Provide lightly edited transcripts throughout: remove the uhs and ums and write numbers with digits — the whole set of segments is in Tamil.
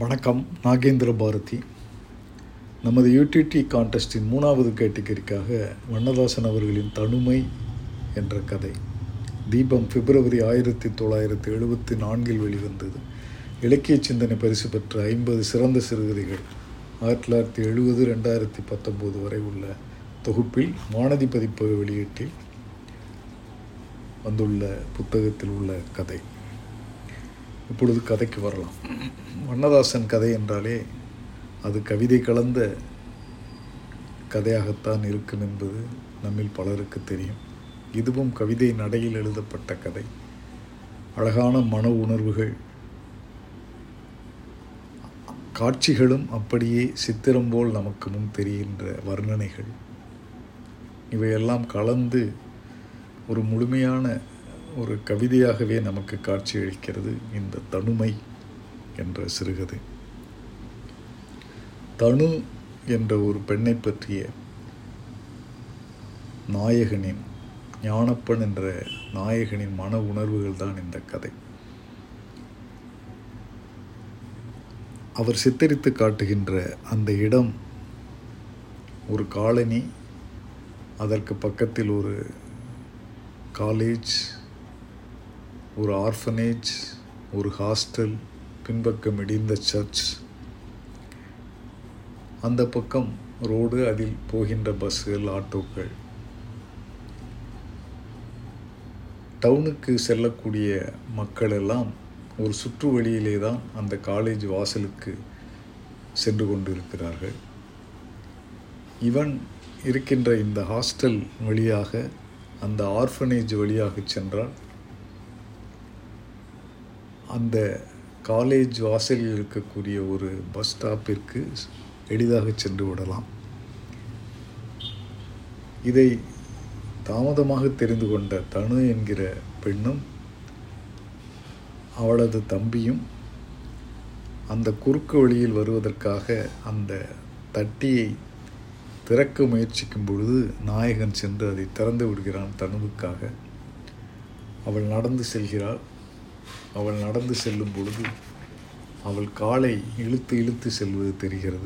வணக்கம். நாகேந்திர பாரதி. நமது யூடிடி கான்டெஸ்டின் 3வது கேட்டகரிக்காக வண்ணதாசன் அவர்களின் தனுமை என்ற கதை. தீபம் பிப்ரவரி 1974 வெளிவந்தது. இலக்கிய சிந்தனை பரிசு பெற்ற 50 சிறந்த சிறுகதைகள் 1970-2019 வரை உள்ள தொகுப்பில் வானதி பதிப்பக வெளியீட்டில் வந்துள்ள புத்தகத்தில் உள்ள கதை. இப்பொழுது கதைக்கு வரலாம். வண்ணதாசன் கதை என்றாலே அது கவிதை கலந்த கதையாகத்தான் இருக்கும் என்பது நம்மில் பலருக்கு தெரியும். இதுவும் கவிதை நடையில் எழுதப்பட்ட கதை. அழகான மன உணர்வுகள், காட்சிகளும் அப்படியே சித்திரம் போல் நமக்கு முன் தெரிகின்ற வர்ணனைகள், இவையெல்லாம் கலந்து ஒரு முழுமையான ஒரு கவிதையாகவே நமக்கு காட்சியளிக்கிறது இந்த தனுமை என்ற சிறுகதை. தனு என்ற ஒரு பெண்ணை பற்றிய நாயகனின், ஞானப்பன் என்ற நாயகனின் மன உணர்வுகள் தான் இந்த கதை. அவர் சித்தரித்து காட்டுகின்ற அந்த இடம் ஒரு காலனி, அதற்கு பக்கத்தில் ஒரு காலேஜ், ஒரு ஆர்ஃபனேஜ், ஒரு ஹாஸ்டல், பின்பக்கம் இடிந்த சர்ச், அந்த பக்கம் ரோடு, அதில் போகின்ற பஸ்ஸுகள், ஆட்டோக்கள். டவுனுக்கு செல்லக்கூடிய மக்கள் எல்லாம் ஒரு சுற்று வழியிலே தான் அந்த காலேஜ் வாசலுக்கு சென்று கொண்டிருக்கிறார்கள். இவன் இருக்கின்ற இந்த ஹாஸ்டல் வழியாக, அந்த ஆர்ஃபனேஜ் வழியாக சென்றால் அந்த காலேஜ் வாசலில் இருக்கக்கூடிய ஒரு பஸ் ஸ்டாப்பிற்கு எளிதாக சென்று விடலாம். இதை தாமதமாக தெரிந்து கொண்ட தனு என்கிற பெண்ணும் அவளது தம்பியும் அந்த குறுக்கு வழியில் வருவதற்காக அந்த தட்டியை திறக்க முயற்சிக்கும் பொழுது நாயகன் சென்று அதை திறந்து விடுகிறான் தனுவுக்காக. அவள் நடந்து செல்கிறாள். அவள் நடந்து செல்லும் பொழுது அவள் காலை இழுத்து இழுத்து செல்வது தெரிகிறது.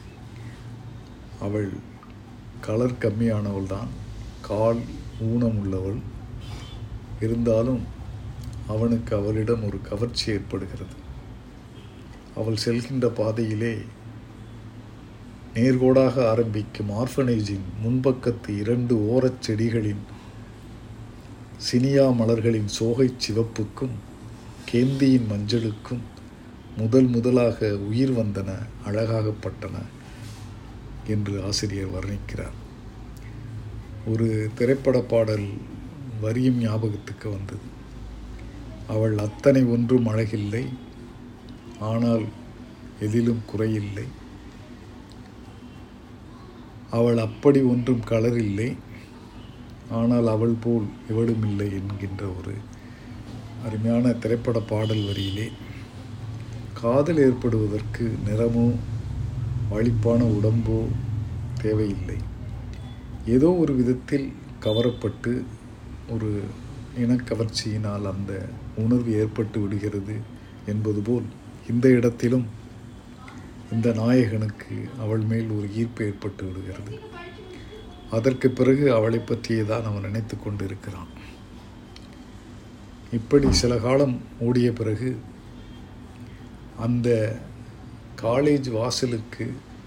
அவள் கலர் கம்மியானவள் தான், கால் ஊனம் உள்ளவள். இருந்தாலும் அவனுக்கு அவளிடம் ஒரு கவர்ச்சி ஏற்படுகிறது. அவள் செல்கின்ற பாதையிலே நேர்கோடாக ஆரம்பிக்கும் ஆர்ஃபனேஜின் முன்பக்கத்து 2 ஓரச் செடிகளின் சினியா மலர்களின் சோகை சிவப்புக்கும் கேந்தியின் மஞ்சளுக்கும் முதலாக உயிர் வந்தன, அழகாகப்பட்டன என்று ஆசிரியர் வர்ணிக்கிறார். ஒரு திரைப்பட பாடல் வரியும் ஞாபகத்துக்கு வந்தது. அவள் அத்தனை ஒன்றும் அழகில்லை, ஆனால் எதிலும் குறையில்லை. அவள் அப்படி ஒன்றும் கலரில்லை, ஆனால் அவள் போல் எவளும் இல்லை என்கின்ற ஒரு அருமையான திரைப்பட பாடல் வரியிலே காதல் ஏற்படுவதற்கு நிறமோ வலிப்பான உடம்போ தேவையில்லை. ஏதோ ஒரு விதத்தில் கவரப்பட்டு ஒரு இனக்கவர்ச்சியினால் அந்த உணர்வு ஏற்பட்டு விடுகிறது என்பது போல் இந்த இடத்திலும் இந்த நாயகனுக்கு அவள் மேல் ஒரு ஈர்ப்பு ஏற்பட்டு விடுகிறது. அதற்கு பிறகு அவளை பற்றியே தான் அவன் நினைத்து கொண்டிருக்கிறான். இப்படி சில காலம் ஓடிய பிறகு அந்த காலேஜ் வாசலுக்கு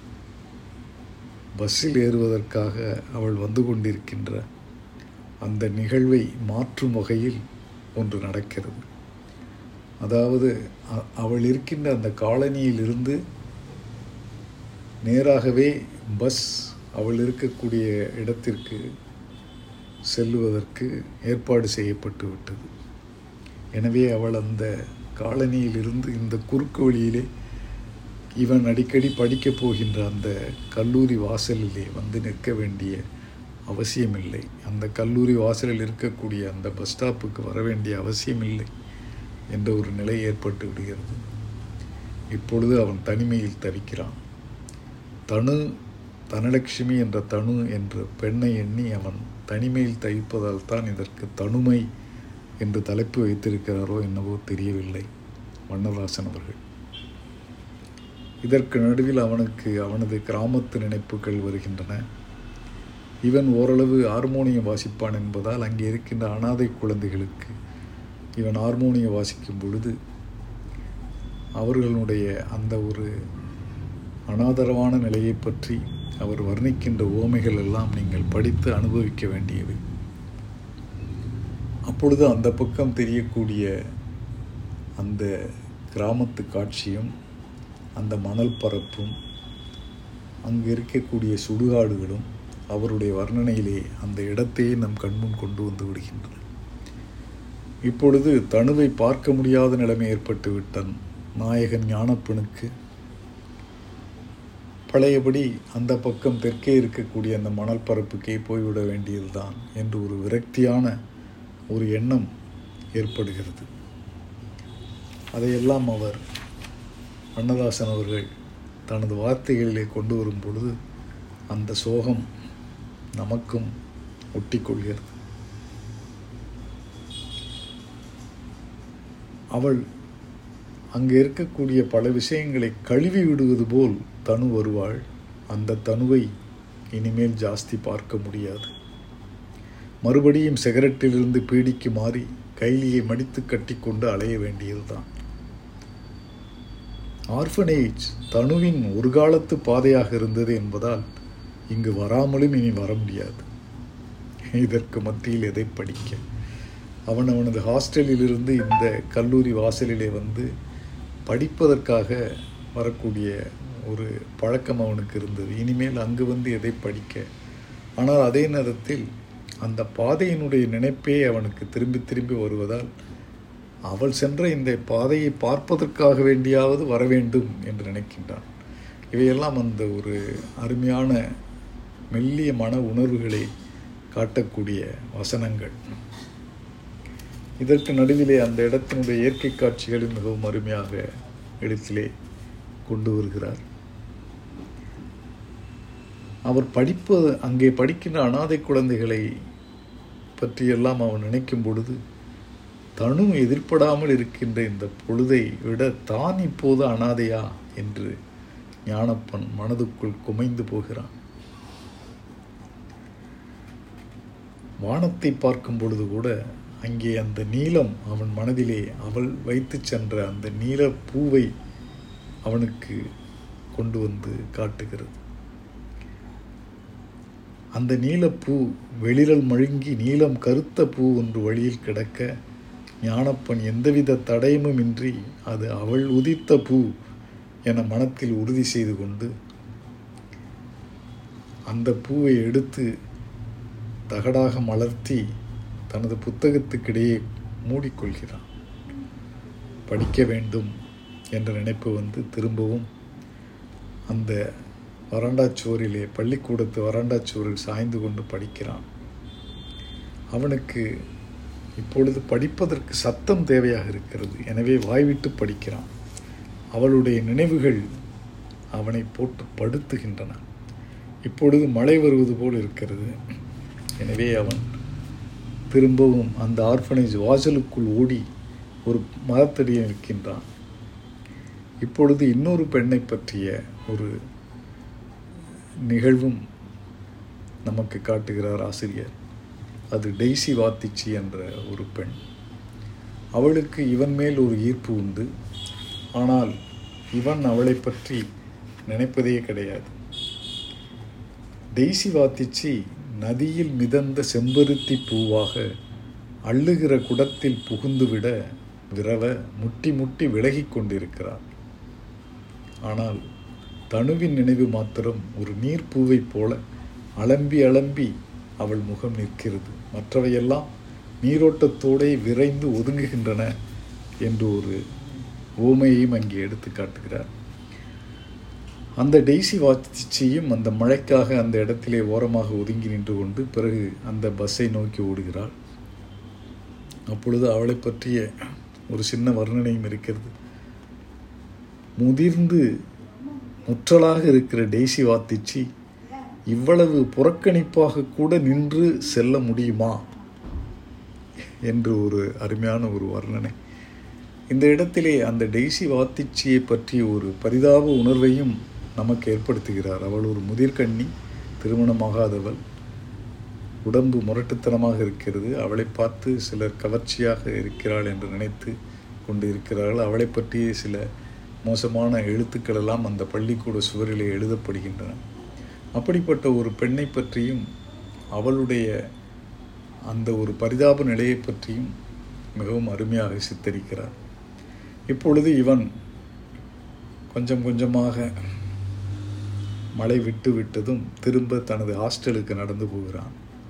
பஸ்ஸில் ஏறுவதற்காக அவள் வந்து கொண்டிருக்கின்ற அந்த நிகழ்வை மாற்றும் வகையில் ஒன்று நடக்கிறது. அதாவது அவள் இருக்கின்ற அந்த காலனியிலிருந்து நேராகவே பஸ் அவள் இருக்கக்கூடிய இடத்திற்கு செல்லுவதற்கு ஏற்பாடு செய்யப்பட்டு விட்டது. எனவே அவள் அந்த காலனியிலிருந்து இந்த குறுக்கு வழியிலே இவன் அடிக்கடி படிக்கப் போகின்ற அந்த கல்லூரி வாசலிலே வந்து நிற்க வேண்டிய அவசியமில்லை. அந்த கல்லூரி வாசலில் இருக்கக்கூடிய அந்த பஸ் ஸ்டாப்புக்கு வர வேண்டிய அவசியமில்லை என்ற ஒரு நிலை ஏற்பட்டு விடுகிறது. இப்பொழுது அவன் தனிமையில் தவிக்கிறான். தனலட்சுமி என்ற தனு என்ற பெண்ணை எண்ணி அவன் தனிமையில் தவிப்பதால் தான் இதற்கு தனுமை என்று தலைப்பு வைத்திருக்கிறாரோ என்னவோ தெரியவில்லை வண்ணதாசன் அவர்கள். இதற்கு நடுவில் அவனுக்கு அவனது கிராமத்து நினைப்புகள் வருகின்றன. இவன் ஓரளவு ஹார்மோனியம் வாசிப்பான் என்பதால் அங்கே இருக்கின்ற அனாதை குழந்தைகளுக்கு இவன் ஹார்மோனியம் வாசிக்கும் பொழுது அவர்களுடைய அந்த ஒரு அனாதரவான நிலையை பற்றி அவர் வர்ணிக்கின்ற உவமைகள் எல்லாம் நீங்கள் படித்து அனுபவிக்க வேண்டியவை. அப்பொழுது அந்த பக்கம் தெரியக்கூடிய அந்த கிராமத்து காட்சியும் அந்த மணல் பரப்பும் அங்கு இருக்கக்கூடிய சுடுகாடுகளும் அவருடைய வர்ணனையிலே அந்த இடத்தையே நம் கண்முன் கொண்டு வந்து விடுகின்றன. இப்பொழுது தனுவை பார்க்க முடியாத நிலைமை ஏற்பட்டு விட்டான் நாயகன் ஞானப்பனுக்கு. பழையபடி அந்த பக்கம் தெற்கே இருக்கக்கூடிய அந்த மணல் பரப்புக்கே போய்விட வேண்டியதுதான் என்று ஒரு விரக்தியான ஒரு எண்ணம் ஏற்படுகிறது. அதையெல்லாம் அவர் அன்னதாசன் அவர்கள் தனது வார்த்தைகளிலே கொண்டு வரும் பொழுது அந்த சோகம் நமக்கும் ஒட்டிக்கொள்கிறது. அவள் அங்கே இருக்கக்கூடிய பல விஷயங்களை கழுவி விடுவது போல் தனு வருவாள். அந்த தனுவை இனிமேல் ஜாஸ்தி பார்க்க முடியாது. மறுபடியும் சிகரெட்டிலிருந்து பீடிக்கு மாறி கைலியை மடித்து கட்டிக்கொண்டு அலைய வேண்டியதுதான். ஆர்ஃபனேஜ் தனுவின் ஒரு காலத்து பாதையாக இருந்தது என்பதால் இங்கு வராமலும் இனி வர முடியாது. இதற்கு மத்தியில் எதை படிக்க அவனது ஹாஸ்டலிலிருந்து இந்த கல்லூரி வாசலிலே வந்து படிப்பதற்காக வரக்கூடிய ஒரு பழக்கம் அவனுக்கு இருந்தது. இனிமேல் அங்கு வந்து எதை படிக்க? ஆனால் அதே நேரத்தில் அந்த பாதையினுடைய நினைப்பே அவனுக்கு திரும்பி திரும்பி வருவதால் அவள் சென்ற இந்த பாதையை பார்ப்பதற்காக வேண்டியாவது வர வேண்டும் என்று நினைக்கின்றான். இவையெல்லாம் அந்த ஒரு அருமையான மெல்லிய மன உணர்வுகளை காட்டக்கூடிய வசனங்கள். இதற்கு நடுவிலே அந்த இடத்தினுடைய இயற்கை காட்சிகளும் மிகவும் அருமையாக இடத்திலே கொண்டு வருகிறார். அவர் அங்கே படிக்கின்ற அனாதை குழந்தைகளை பற்றியெல்லாம் அவன் நினைக்கும் பொழுது தனு எதிர்ப்படாமல் இருக்கின்ற இந்த பொழுதை விட தான் இப்போது அனாதையா என்று ஞானப்பன் மனதுக்குள் குமைந்து போகிறான். வானத்தை பார்க்கும் பொழுது கூட அங்கே அந்த நீலம் அவன் மனதிலே அவள் வைத்து சென்ற அந்த நீல பூவை அவனுக்கு கொண்டு வந்து காட்டுகிறது. அந்த நீலப்பூ வெளிரல் மழுங்கி நீலம் கருத்த பூ ஒன்று வழியில் கிடக்க ஞானப்பன் எந்தவித தடயமும் இன்றி அது அவள் உதித்த பூ என மனத்தில் உறுதி செய்து கொண்டு அந்த பூவை எடுத்து தகடாக மலர்த்தி தனது புத்தகத்துக்கிடையே மூடிக்கொள்கிறான். படிக்க வேண்டும் என்ற நினைப்பு வந்து திரும்பவும் அந்த வராண்டாச்சுவரிலே பள்ளிக்கூடத்து வராண்டாச்சுவரில் சாய்ந்து கொண்டு படிக்கிறான். அவனுக்கு இப்பொழுது படிப்பதற்கு சத்தம் தேவையாக இருக்கிறது. எனவே வாய்விட்டு படிக்கிறான். அவளுடைய நினைவுகள் அவனை போட்டு படுத்துகின்றன. இப்பொழுது மழை வருவது போல் இருக்கிறது. எனவே அவன் திரும்பவும் அந்த ஆர்ஃபனேஜ் வாசலுக்குள் ஓடி ஒரு மரத்தடியை நிற்கின்றான். இப்பொழுது இன்னொரு பெண்ணை பற்றிய ஒரு நிகழ்வும் நமக்கு காட்டுகிறார் ஆசிரியர். அது டெய்சி வாத்திச்சி என்ற ஒரு பெண். அவளுக்கு இவன் மேல் ஒரு ஈர்ப்பு உண்டு. ஆனால் இவன் அவளை பற்றி நினைப்பதே கிடையாது. டெய்சி வாத்திச்சி நதியில் மிதந்த செம்பருத்தி பூவாக அள்ளுகிற குடத்தில் புகுந்துவிட விரவ முட்டி முட்டி விலகி கொண்டிருக்கிறார். ஆனால் தனுவின் நினைவு மாத்திரம் ஒரு நீர்ப்பூவை போல அலம்பி அலம்பி அவள் முகம் நிற்கிறது. மற்றவையெல்லாம் நீரோட்டத்தோடே விரைந்து ஒதுங்குகின்றன என்று ஒரு ஓமையையும் அங்கே எடுத்து காட்டுகிறார். அந்த டெய்சி வாத்திச்சியும் அந்த மழைக்காக அந்த இடத்திலே ஓரமாக ஒதுங்கி நின்று கொண்டு பிறகு அந்த பஸ்ஸை நோக்கி ஓடுகிறாள். அப்பொழுது அவளை பற்றிய ஒரு சின்ன வர்ணனையும் இருக்கிறது. முதிர்ந்து முற்றலாக இருக்கிற டெய்சி வாத்திச்சி இவ்வளவு புறக்கணிப்பாக கூட நின்று செல்ல முடியுமா என்று ஒரு அருமையான ஒரு வர்ணனை. இந்த இடத்திலே அந்த டெய்சி வாத்திச்சியை பற்றிய ஒரு பரிதாப உணர்வையும் நமக்கு ஏற்படுத்துகிறார். அவள் ஒரு முதிர்கண்ணி, திருமணமாகாதவள், உடம்பு முரட்டுத்தனமாக இருக்கிறது. அவளை பார்த்து சிலர் கவர்ச்சியாக இருக்கிறாள் என்று நினைத்து கொண்டு இருக்கிறார்கள். அவளை பற்றிய சில மோசமான எழுத்துக்கள் எல்லாம் அந்த பள்ளிக்கூட சுவரிலே எழுதப்படுகின்றன. அப்படிப்பட்ட ஒரு பெண்ணை பற்றியும் அவளுடைய அந்த ஒரு பரிதாப நிலையை பற்றியும் மிகவும் அருமையாக சித்தரிக்கிறார். இப்பொழுது இவன் கொஞ்சம் கொஞ்சமாக மழை விட்டு விட்டதும் திரும்ப தனது ஹாஸ்டலுக்கு நடந்து போகிறான்.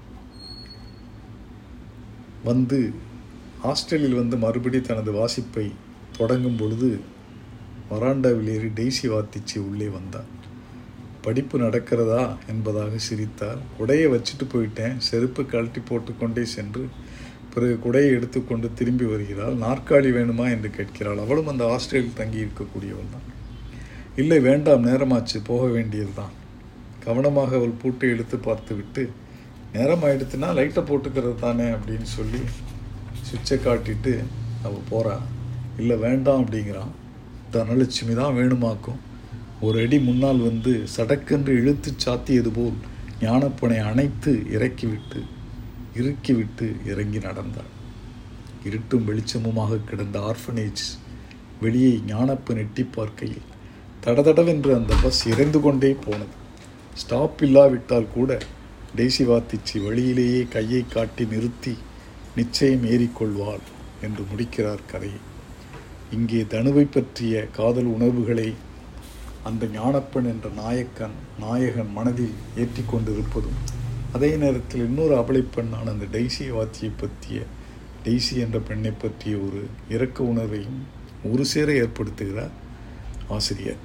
ஹாஸ்டலில் மறுபடி தனது வாசிப்பை தொடங்கும் பொழுது வராண்டாவில் ஏறி டெய்சி வாத்திச்சி உள்ளே வந்தார். படிப்பு நடக்கிறதா என்பதாக சிரித்தார். குடையை வச்சுட்டு போயிட்டேன், செருப்பு கழட்டி போட்டுக்கொண்டே சென்று பிறகு குடையை எடுத்துக்கொண்டு திரும்பி வருகிறாள். நாற்காலி வேணுமா என்று கேட்கிறாள். அவளும் அந்த ஹாஸ்டலில் தங்கி இருக்கக்கூடியவள் தான். இல்லை வேண்டாம், நேரமாச்சு, போக வேண்டியது தான். கவனமாக அவள் பூட்டை எடுத்து பார்த்துவிட்டு, நேரம் ஆயிடுத்துன்னா லைட்டை போட்டுக்கிறது தானே அப்படின்னு சொல்லி சுவிட்சை காட்டிட்டு அவள் போகிறா. இல்லை வேண்டாம் அப்படிங்கிறான். தனலட்சுமி தான் வேணுமாக்கும். ஒரு அடி முன்னால் சடக்கென்று இழுத்து சாத்தியது போல் ஞானப்பனை அணைத்து இறுக்கிவிட்டு இறங்கி நடந்தாள். இருட்டும் வெளிச்சமுமாக கிடந்த ஆர்ஃபனேஜ் வெளியே ஞானப்பன் எட்டி பார்க்கையில் தடதடவென்று அந்த பஸ் இறைந்து கொண்டே போனது. ஸ்டாப் இல்லாவிட்டால் கூட டெய்சி வாத்திச்சி வழியிலேயே கையை காட்டி நிறுத்தி நிச்சயம் ஏறிக்கொள்வாள் என்று முடிக்கிறார் கதையை. இங்கே தனுவை பற்றிய காதல் உணர்வுகளை அந்த ஞானப்பன் என்ற நாயகன் மனதில் ஏற்றி கொண்டிருப்பதும், அதே நேரத்தில் இன்னொரு அபலைப்பெண்ணான அந்த டெய்சி என்ற பெண்ணை பற்றிய ஒரு இரக்க உணர்வையும் ஒரு சேர ஏற்படுத்துகிறார் ஆசிரியர்.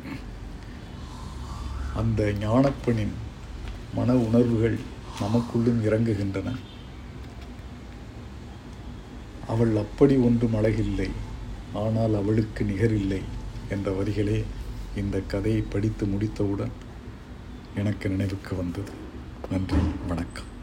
அந்த ஞானப்பனின் மன உணர்வுகள் நமக்குள்ளும் இறங்குகின்றன. அவள் அப்படி ஒன்றும் அழகில்லை, ஆனால் அவளுக்கு நிகரில்லை என்ற வரிகளே இந்த கதையை படித்து முடித்தவுடன் எனக்கு நினைவுக்கு வந்தது. நன்றி, வணக்கம்.